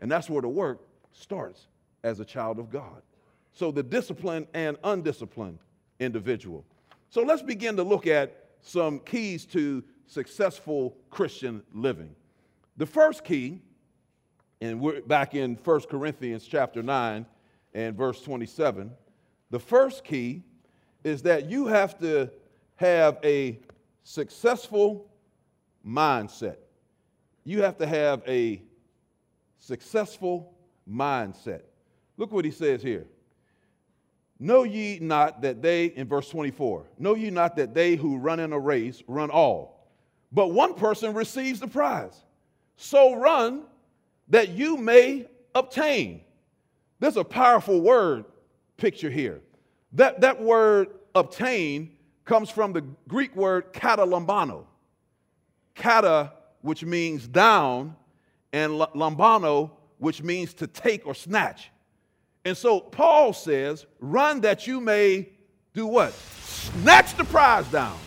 And that's where the work starts as a child of God. So the disciplined and undisciplined individual. So let's begin to look at some keys to successful Christian living. The first key, and we're back in 1 Corinthians chapter 9 and verse 27. The first key is that you have to have a successful mindset. You have to have a successful mindset. Look what he says here. Know ye not that they, in verse 24, know ye not that they who run in a race run all, but one person receives the prize. So run that you may obtain. There's a powerful word picture here. That word obtain comes from the Greek word katalambano. Kata, which means down, and lambano, which means to take or snatch. And so Paul says, run that you may do what? Snatch the prize down.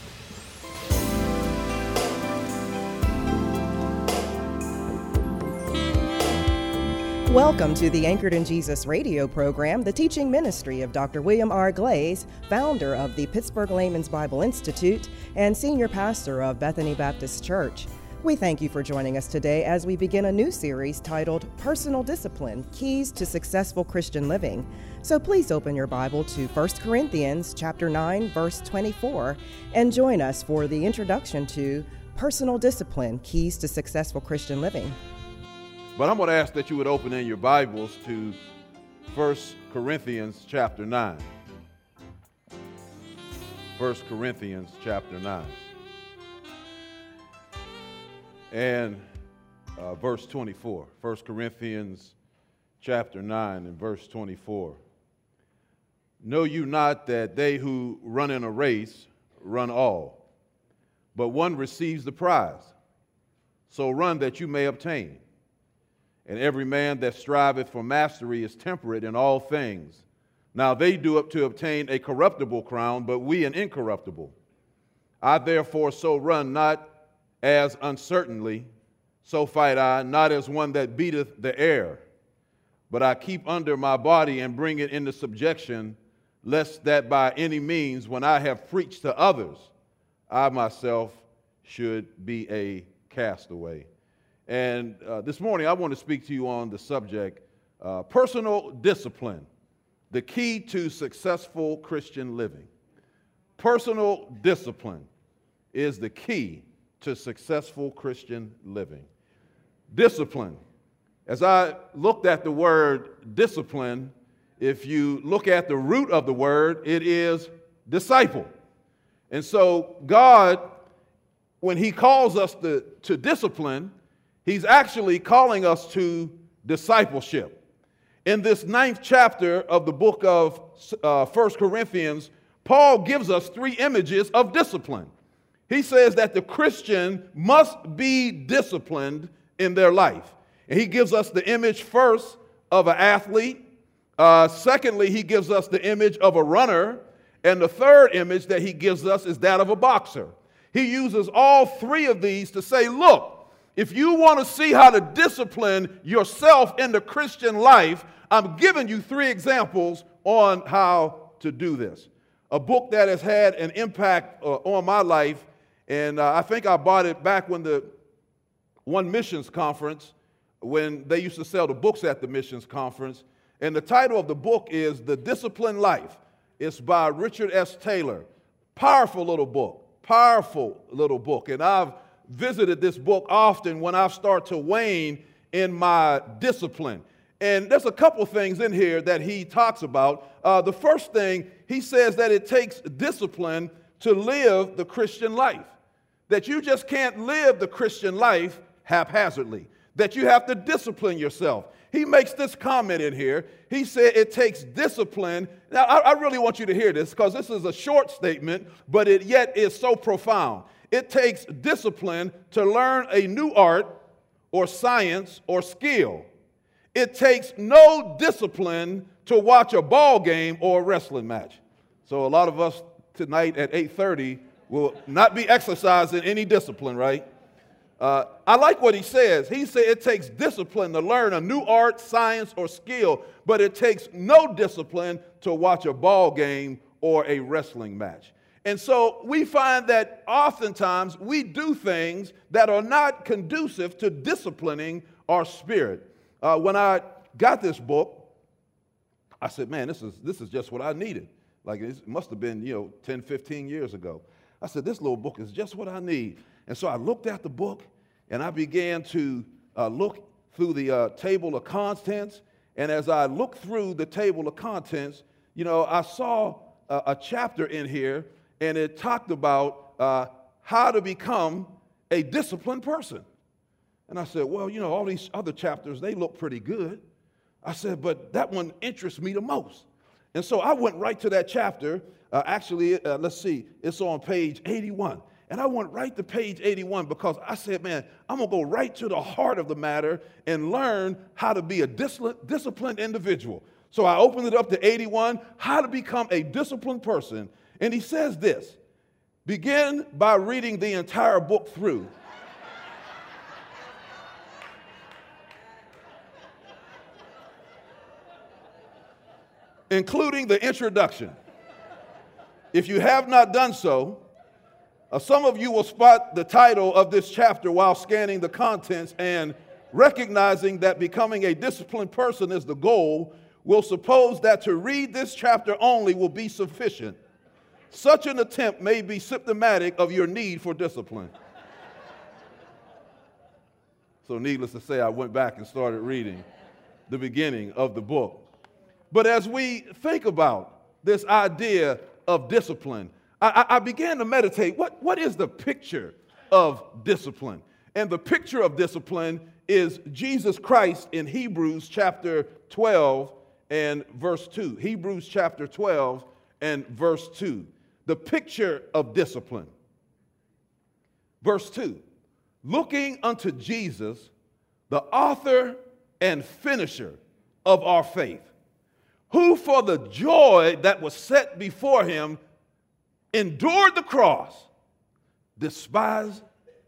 Welcome to the Anchored in Jesus radio program, the teaching ministry of Dr. William R. Glaze, founder of the Pittsburgh Layman's Bible Institute and senior pastor of Bethany Baptist Church. We thank you for joining us today as we begin a new series titled Personal Discipline, Keys to Successful Christian Living. So please open your Bible to 1 Corinthians chapter 9, verse 24, and join us for the introduction to Personal Discipline, Keys to Successful Christian Living. But I'm going to ask that you would open in your Bibles to 1 Corinthians chapter 9. 1 Corinthians chapter 9. And verse 24. 1 Corinthians chapter 9 and verse 24. Know you not that they who run in a race run all, but one receives the prize. So run that you may obtain. And every man that striveth for mastery is temperate in all things. Now they do up to obtain a corruptible crown, but we an incorruptible. I therefore so run, not as uncertainly, so fight I, not as one that beateth the air, but I keep under my body and bring it into subjection, lest that by any means, when I have preached to others, I myself should be a castaway. And this morning, I want to speak to you on the subject, personal discipline, the key to successful Christian living. Personal discipline is the key to successful Christian living. Discipline. As I looked at the word discipline, if you look at the root of the word, it is disciple. And so God, when he calls us to discipline, he's actually calling us to discipleship. In this 9th chapter of the book of 1 Corinthians, Paul gives us 3 images of discipline. He says that the Christian must be disciplined in their life. And he gives us the image first of an athlete. Secondly, he gives us the image of a runner. And the third image that he gives us is that of a boxer. He uses all 3 of these to say, look, if you want to see how to discipline yourself in the Christian life, I'm giving you 3 examples on how to do this. A book that has had an impact on my life. And I think I bought it back when the one missions conference, when they used to sell the books at the missions conference. And the title of the book is The Disciplined Life. It's by Richard S. Taylor. Powerful little book. And I've visited this book often when I start to wane in my discipline. And there's a couple things in here that he talks about. The first thing, he says that it takes discipline to live the Christian life. That you just can't live the Christian life haphazardly. That you have to discipline yourself. He makes this comment in here. He said it takes discipline. Now, I really want you to hear this because this is a short statement, but it yet is so profound. It takes discipline to learn a new art or science or skill. It takes no discipline to watch a ball game or a wrestling match. So a lot of us tonight at 8:30 will not be exercising any discipline, right? I like what he says. He said it takes discipline to learn a new art, science, or skill, but it takes no discipline to watch a ball game or a wrestling match. And so we find that oftentimes we do things that are not conducive to disciplining our spirit. When I got this book, I said, man, this is just what I needed. Like it must have been, 10, 15 years ago. I said, this little book is just what I need. And so I looked at the book and I began to look through the table of contents. And as I looked through the table of contents, I saw a chapter in here, and it talked about how to become a disciplined person. And I said, well, all these other chapters, they look pretty good. I said, but that one interests me the most. And so I went right to that chapter. Let's see, it's on page 81. And I went right to page 81 because I said, man, I'm going to go right to the heart of the matter and learn how to be a disciplined individual. So I opened it up to 81, how to become a disciplined person. And he says this, begin by reading the entire book through. Including the introduction. If you have not done so, some of you will spot the title of this chapter while scanning the contents, and recognizing that becoming a disciplined person is the goal, will suppose that to read this chapter only will be sufficient. Such an attempt may be symptomatic of your need for discipline. So needless to say, I went back and started reading the beginning of the book. But as we think about this idea of discipline, I began to meditate, what is the picture of discipline? And the picture of discipline is Jesus Christ in Hebrews chapter 12 and verse 2. Hebrews chapter 12 and verse 2. The picture of discipline. Verse 2. Looking unto Jesus, the author and finisher of our faith, who for the joy that was set before him endured the cross, despising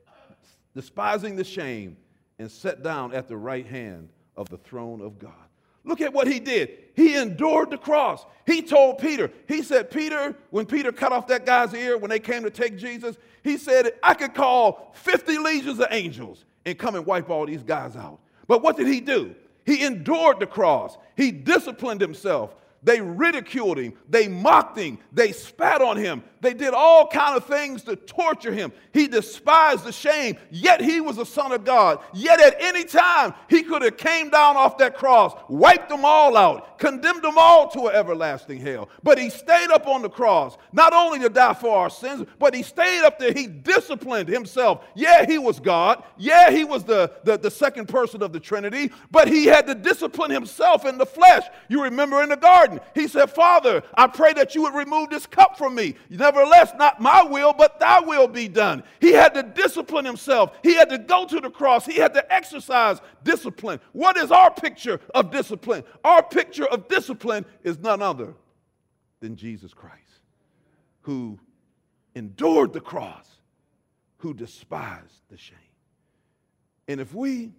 the shame, and sat down at the right hand of the throne of God. Look at what he did. He endured the cross. He told Peter, he said, Peter, when Peter cut off that guy's ear when they came to take Jesus, he said, I could call 50 legions of angels and come and wipe all these guys out. But what did he do? He endured the cross. He disciplined himself. They ridiculed him. They mocked him. They spat on him. They did all kind of things to torture him. He despised the shame, yet he was a son of God. Yet at any time, he could have came down off that cross, wiped them all out, condemned them all to an everlasting hell. But he stayed up on the cross, not only to die for our sins, but he stayed up there. He disciplined himself. Yeah, he was God. Yeah, he was the second person of the Trinity, but he had to discipline himself in the flesh. You remember in the garden, he said, Father, I pray that you would remove this cup from me. Nevertheless, not my will, but thy will be done. He had to discipline himself. He had to go to the cross. He had to exercise discipline. What is our picture of discipline? Our picture of discipline is none other than Jesus Christ, who endured the cross, who despised the shame. And if we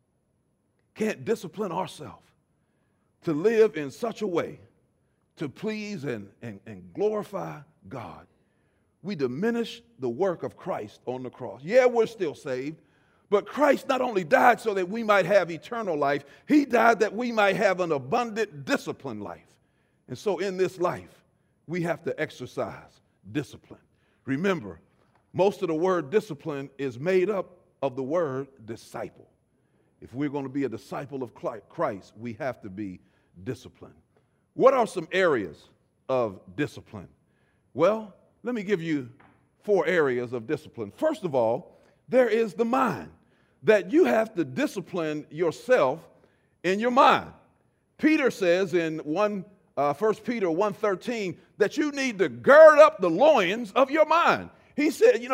can't discipline ourselves to live in such a way to please and glorify God, we diminish the work of Christ on the cross. Yeah, we're still saved, but Christ not only died so that we might have eternal life, he died that we might have an abundant, disciplined life. And so in this life, we have to exercise discipline. Remember, most of the word discipline is made up of the word disciple. If we're going to be a disciple of Christ, we have to be disciplined. What are some areas of discipline? Well, let me give you 4 areas of discipline. First of all, there is the mind, that you have to discipline yourself in your mind. Peter says in 1 Peter 1:13 that you need to gird up the loins of your mind. He said,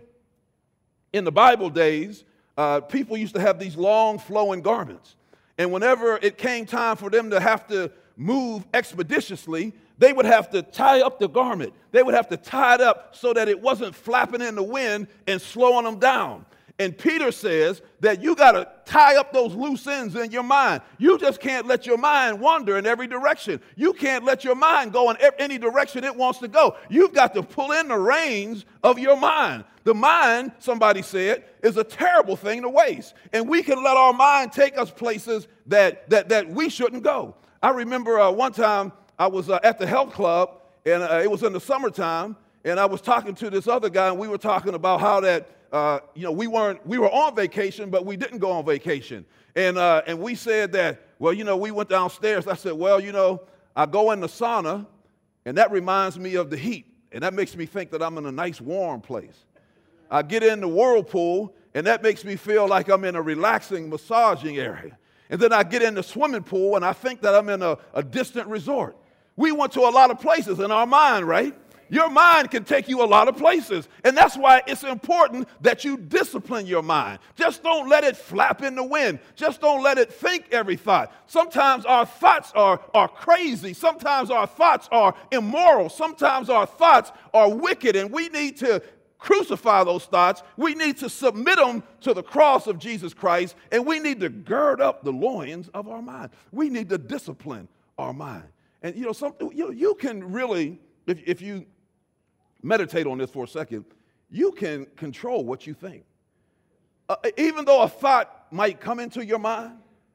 in the Bible days, people used to have these long flowing garments. And whenever it came time for them to have to move expeditiously, they would have to tie up the garment. They would have to tie it up so that it wasn't flapping in the wind and slowing them down. And Peter says that you got to tie up those loose ends in your mind. You just can't let your mind wander in every direction. You can't let your mind go in any direction it wants to go. You've got to pull in the reins of your mind. The mind, somebody said, is a terrible thing to waste. And we can let our mind take us places that we shouldn't go. I remember one time I was at the health club, and it was in the summertime, and I was talking to this other guy, and we were talking about how that we were on vacation, but we didn't go on vacation. And we said that, well, we went downstairs. I said, well, I go in the sauna, and that reminds me of the heat. And that makes me think that I'm in a nice warm place. I get in the whirlpool, and that makes me feel like I'm in a relaxing, massaging area. And then I get in the swimming pool, and I think that I'm in a distant resort. We went to a lot of places in our mind, right? Your mind can take you a lot of places, and that's why it's important that you discipline your mind. Just don't let it flap in the wind. Just don't let it think every thought. Sometimes our thoughts are crazy. Sometimes our thoughts are immoral. Sometimes our thoughts are wicked, and we need to crucify those thoughts. We need to submit them to the cross of Jesus Christ, and we need to gird up the loins of our mind. We need to discipline our mind. And you can really, if you meditate on this for a second, you can control what you think. Even though a thought might come into your mind,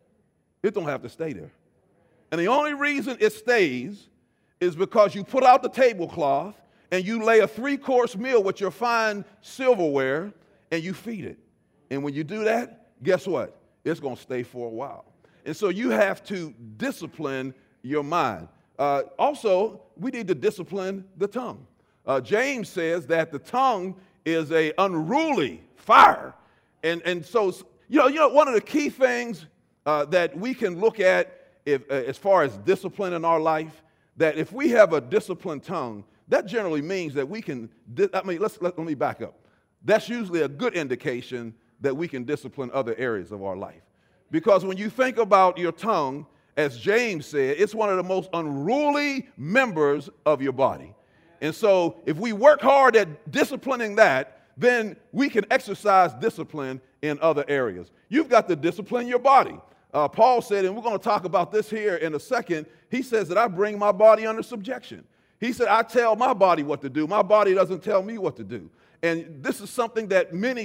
it don't have to stay there. And the only reason it stays is because you put out the tablecloth and you lay a 3-course meal with your fine silverware and you feed it. And when you do that, guess what? It's going to stay for a while. And so you have to discipline your mind. Also, we need to discipline the tongue. James says that the tongue is an unruly fire. And so, one of the key things that we can look at as far as discipline in our life, that if we have a disciplined tongue, that generally means that we can, let me back up. That's usually a good indication that we can discipline other areas of our life. Because when you think about your tongue, as James said, it's one of the most unruly members of your body. And so if we work hard at disciplining that, then we can exercise discipline in other areas. You've got to discipline your body. Paul said, and we're going to talk about this here in a second, he says that I bring my body under subjection. He said, I tell my body what to do. My body doesn't tell me what to do. And this is something that many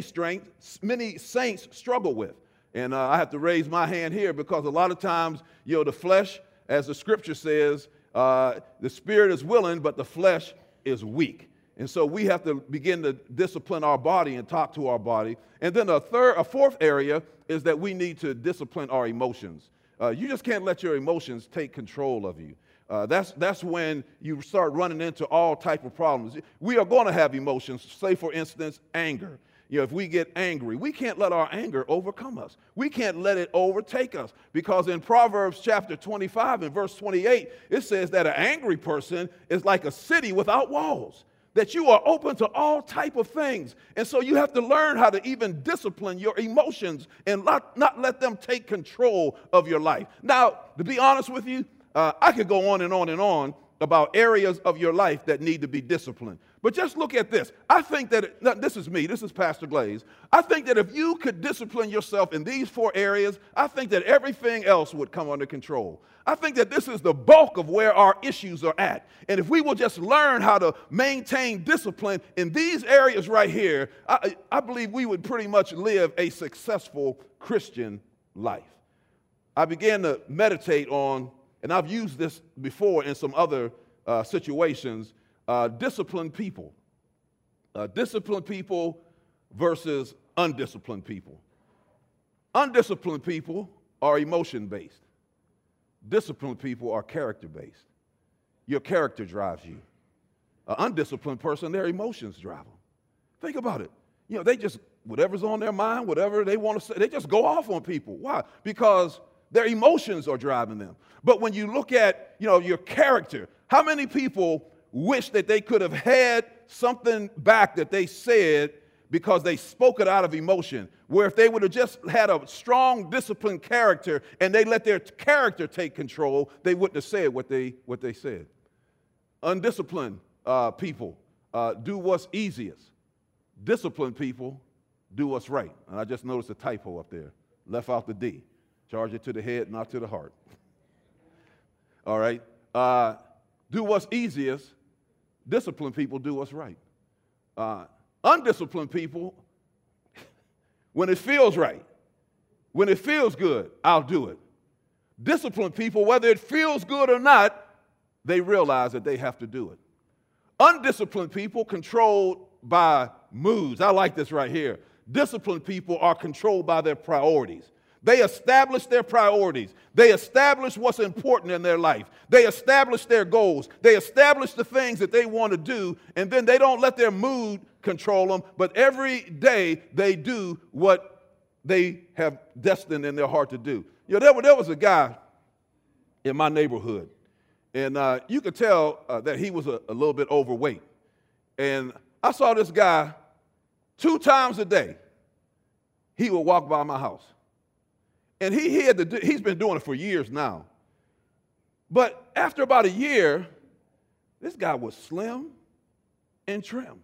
saints struggle with. And I have to raise my hand here because a lot of times, the flesh, as the scripture says, the spirit is willing, but the flesh is weak. And so we have to begin to discipline our body and talk to our body. And then a fourth area is that we need to discipline our emotions. You just can't let your emotions take control of you. That's when you start running into all type of problems. We are going to have emotions, say for instance, anger. If we get angry, we can't let our anger overcome us. We can't let it overtake us, because in Proverbs chapter 25 and verse 28, it says that an angry person is like a city without walls, that you are open to all type of things. And so you have to learn how to even discipline your emotions and not let them take control of your life. Now, to be honest with you, I could go on and on and on about areas of your life that need to be disciplined. But just look at this. I think that, this is me, this is Pastor Glaze. I think that if you could discipline yourself in these 4 areas, I think that everything else would come under control. I think that this is the bulk of where our issues are at. And if we will just learn how to maintain discipline in these areas right here, I believe we would pretty much live a successful Christian life. I began to meditate on, and I've used this before in some other situations, disciplined people. Disciplined people versus undisciplined people. Undisciplined people are emotion-based. Disciplined people are character-based. Your character drives you. An undisciplined person, their emotions drive them. Think about it. They just, whatever's on their mind, whatever they want to say, they just go off on people. Why? Because their emotions are driving them. But when you look at, your character, how many people wish that they could have had something back that they said because they spoke it out of emotion, where if they would have just had a strong, disciplined character and they let their character take control, they wouldn't have said what they said. Undisciplined people do what's easiest. Disciplined people do what's right. And I just noticed a typo up there. Left out the D. Charge it to the head, not to the heart. All right. Do what's easiest. Disciplined people do what's right. Undisciplined people, when it feels right, when it feels good, I'll do it. Disciplined people, whether it feels good or not, they realize that they have to do it. Undisciplined people controlled by moods. I like this right here. Disciplined people are controlled by their priorities. They establish their priorities. They establish what's important in their life. They establish their goals. They establish the things that they want to do, and then they don't let their mood control them, but every day they do what they have destined in their heart to do. You know, there was a guy in my neighborhood, and you could tell that he was a little bit overweight. And I saw this guy 2 times a day. He would walk by my house. And he's been doing it for years now. But after about a year, this guy was slim and trim.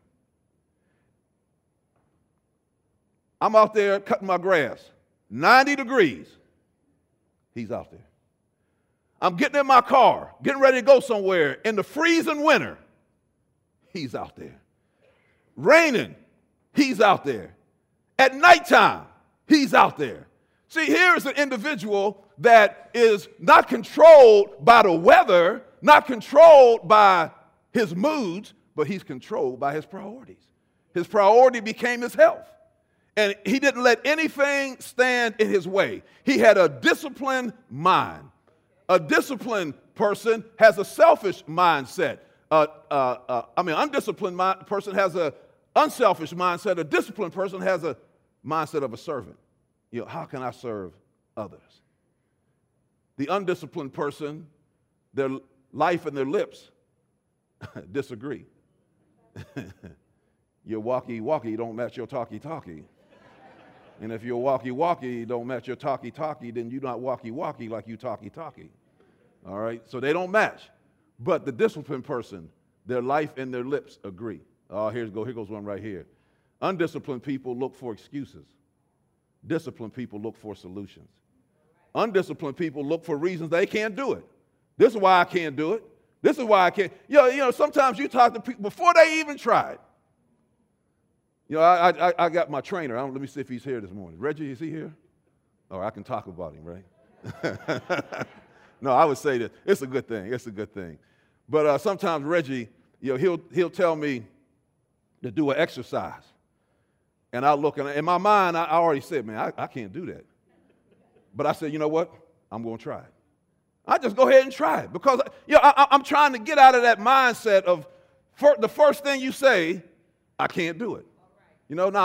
I'm out there cutting my grass, 90 degrees. He's out there. I'm getting in my car, getting ready to go somewhere in the freezing winter. He's out there. Raining, he's out there. At nighttime, he's out there. See, here's an individual that is not controlled by the weather, not controlled by his moods, but he's controlled by his priorities. His priority became his health. And he didn't let anything stand in his way. He had a disciplined mind. A disciplined person has a selfish mindset. Undisciplined person has an unselfish mindset. A disciplined person has a mindset of a servant. You know, how can I serve others? The undisciplined person, their life and their lips disagree. Your walkie-walkie don't match your talkie-talkie. And if your walkie-walkie don't match your talkie-talkie, then you're not walkie-walkie like you talkie-talkie. All right? So they don't match. But the disciplined person, their life and their lips agree. Oh, here goes one right here. Undisciplined people look for excuses. Disciplined people look for solutions. Undisciplined people look for reasons they can't do it. This is why I can't do it. This is why I can't. You know, sometimes you talk to people before they even tried. You know, I got my trainer. Let me see if he's here this morning. Reggie, is he here? Oh, I can talk about him, right? No, I would say that it's a good thing. It's a good thing. But sometimes Reggie, you know, he'll tell me to do an exercise. And I look, and in my mind, I already said, man, I can't do that. But I said, you know what? I'm going to try it. I just go ahead and try it because I'm trying to get out of that mindset of the first thing you say, I can't do it. You know,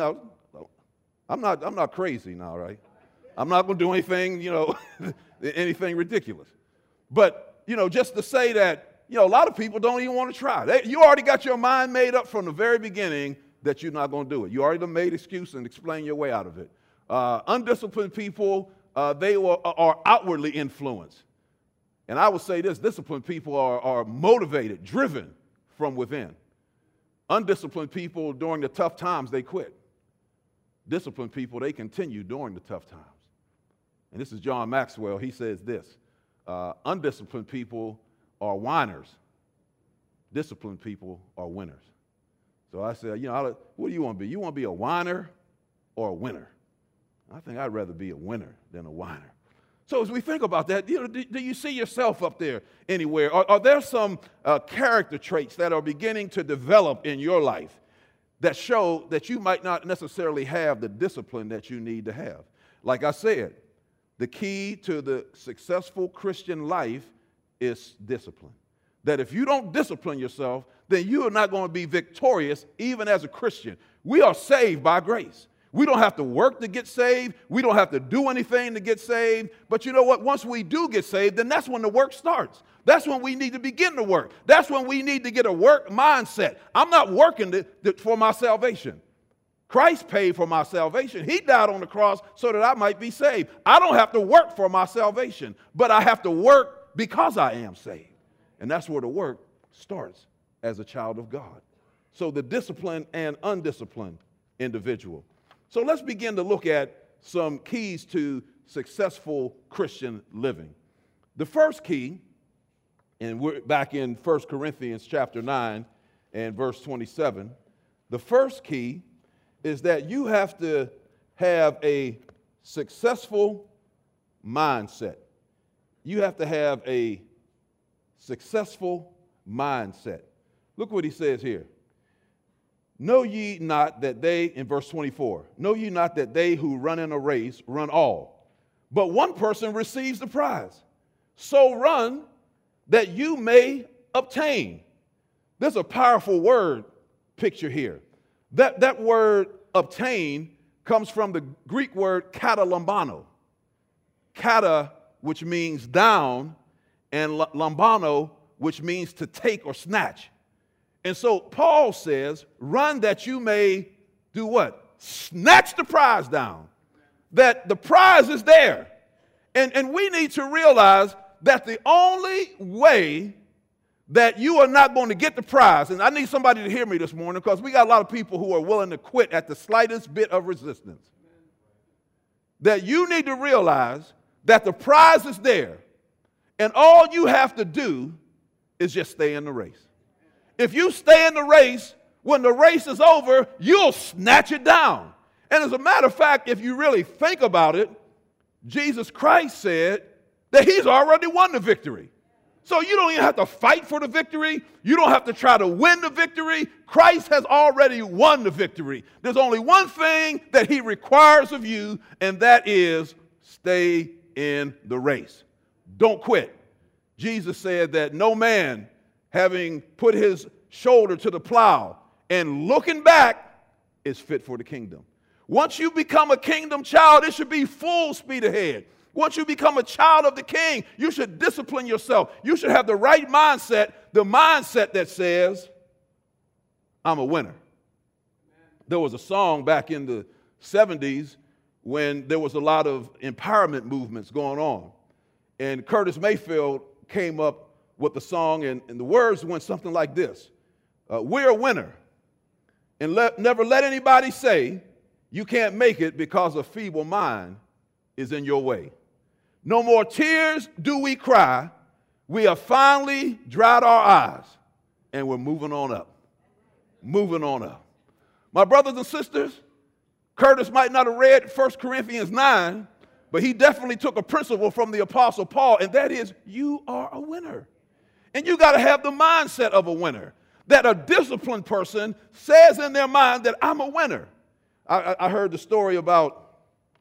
I'm not crazy now, right? I'm not going to do anything, anything ridiculous. But, just to say that, a lot of people don't even want to try. You already got your mind made up from the very beginning that you're not going to do it. You already made excuse and explain your way out of it. Undisciplined people, they are outwardly influenced. And I would say this, disciplined people are motivated, driven from within. Undisciplined people, during the tough times, they quit. Disciplined people, they continue during the tough times. And this is John Maxwell. He says this, undisciplined people are whiners. Disciplined people are winners. So I said, what do you want to be? You want to be a whiner or a winner? I think I'd rather be a winner than a whiner. So as we think about that, do you see yourself up there anywhere? Are there some character traits that are beginning to develop in your life that show that you might not necessarily have the discipline that you need to have? Like I said, the key to the successful Christian life is discipline. That if you don't discipline yourself, then you are not going to be victorious even as a Christian. We are saved by grace. We don't have to work to get saved. We don't have to do anything to get saved. But you know what? Once we do get saved, then that's when the work starts. That's when we need to begin to work. That's when we need to get a work mindset. I'm not working for my salvation. Christ paid for my salvation. He died on the cross so that I might be saved. I don't have to work for my salvation, but I have to work because I am saved. And that's where the work starts as a child of God. So the disciplined and undisciplined individual. So let's begin to look at some keys to successful Christian living. The first key, and we're back in 1 Corinthians chapter 9 and verse 27. The first key is that you have to have a successful mindset. You have to have a successful mindset. Look what he says here. Know ye not that they, in verse 24, know ye not that they who run in a race run all, but one person receives the prize. So run that you may obtain. There's a powerful word picture here. That word obtain comes from the Greek word katalambano. Kata, which means down, and lambano, which means to take or snatch. And so Paul says, run that you may do what? Snatch the prize down. That the prize is there. And we need to realize that the only way that you are not going to get the prize, and I need somebody to hear me this morning because we got a lot of people who are willing to quit at the slightest bit of resistance. That you need to realize that the prize is there, and all you have to do is just stay in the race. If you stay in the race, when the race is over, you'll snatch it down. And as a matter of fact, if you really think about it, Jesus Christ said that he's already won the victory. So you don't even have to fight for the victory. You don't have to try to win the victory. Christ has already won the victory. There's only one thing that he requires of you, and that is stay in the race. Don't quit. Jesus said that no man, having put his shoulder to the plow and looking back, is fit for the kingdom. Once you become a kingdom child, it should be full speed ahead. Once you become a child of the king, you should discipline yourself. You should have the right mindset, the mindset that says, I'm a winner. There was a song back in the 70s when there was a lot of empowerment movements going on. And Curtis Mayfield came up with the song, and the words went something like this. We're a winner, and never let anybody say you can't make it because a feeble mind is in your way. No more tears do we cry. We have finally dried our eyes, and we're moving on up. Moving on up. My brothers and sisters, Curtis might not have read 1 Corinthians 9, but he definitely took a principle from the Apostle Paul, and that is, you are a winner. And you got to have the mindset of a winner. That a disciplined person says in their mind that I'm a winner. I heard the story about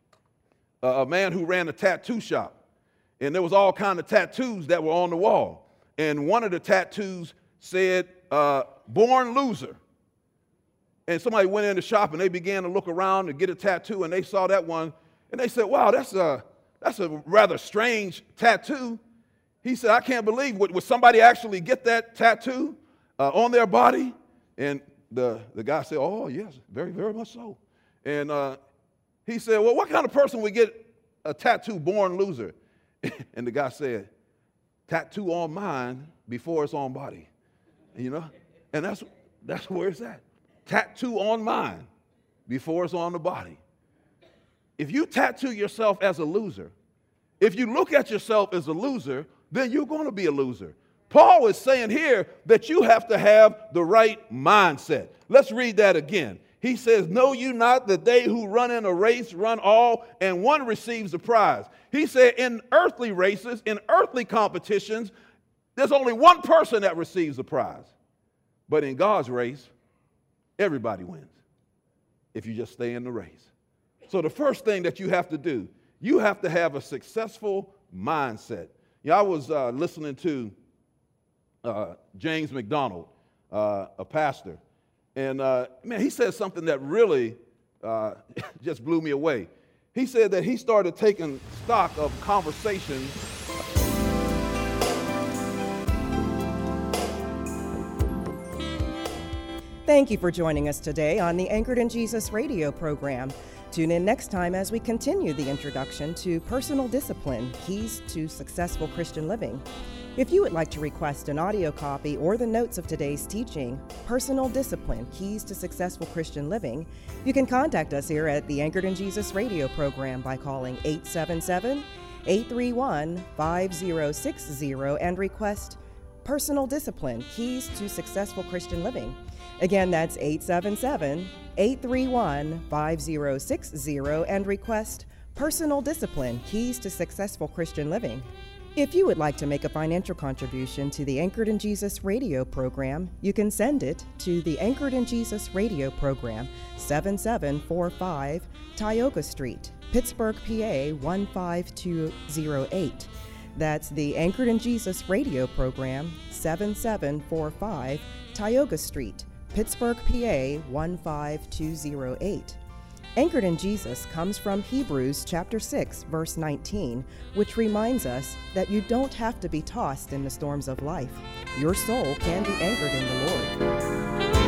a man who ran a tattoo shop. And there was all kinds of tattoos that were on the wall. And one of the tattoos said, born loser. And somebody went in the shop and they began to look around to get a tattoo, and they saw that one. And they said, wow, that's a rather strange tattoo. He said, I can't believe, would somebody actually get that tattoo on their body? And the guy said, oh, yes, very, very much so. And he said, well, what kind of person would get a tattoo born loser? And the guy said, tattoo on mind before it's on body. You know? And that's where it's at. Tattoo on mind before it's on the body. If you tattoo yourself as a loser, if you look at yourself as a loser, then you're going to be a loser. Paul is saying here that you have to have the right mindset. Let's read that again. He says, know you not that they who run in a race run all, and one receives the prize. He said in earthly races, in earthly competitions, there's only one person that receives the prize. But in God's race, everybody wins if you just stay in the race. So the first thing that you have to do, you have to have a successful mindset. You know, I was listening to James McDonald, a pastor, and man, he said something that really just blew me away. He said that he started taking stock of conversations. Thank you for joining us today on the Anchored in Jesus radio program. Tune in next time as we continue the introduction to Personal Discipline, Keys to Successful Christian Living. If you would like to request an audio copy or the notes of today's teaching, Personal Discipline, Keys to Successful Christian Living, you can contact us here at the Anchored in Jesus radio program by calling 877-831-5060 and request Personal Discipline, Keys to Successful Christian Living. Again, that's 877-831-5060 and request Personal Discipline, Keys to Successful Christian Living. If you would like to make a financial contribution to the Anchored in Jesus radio program, you can send it to the Anchored in Jesus radio program, 7745 Tioga Street, Pittsburgh, PA 15208. That's the Anchored in Jesus radio program, 7745 Tioga Street, Pittsburgh, PA 15208. Anchored in Jesus comes from Hebrews chapter 6, verse 19, which reminds us that you don't have to be tossed in the storms of life. Your soul can be anchored in the Lord.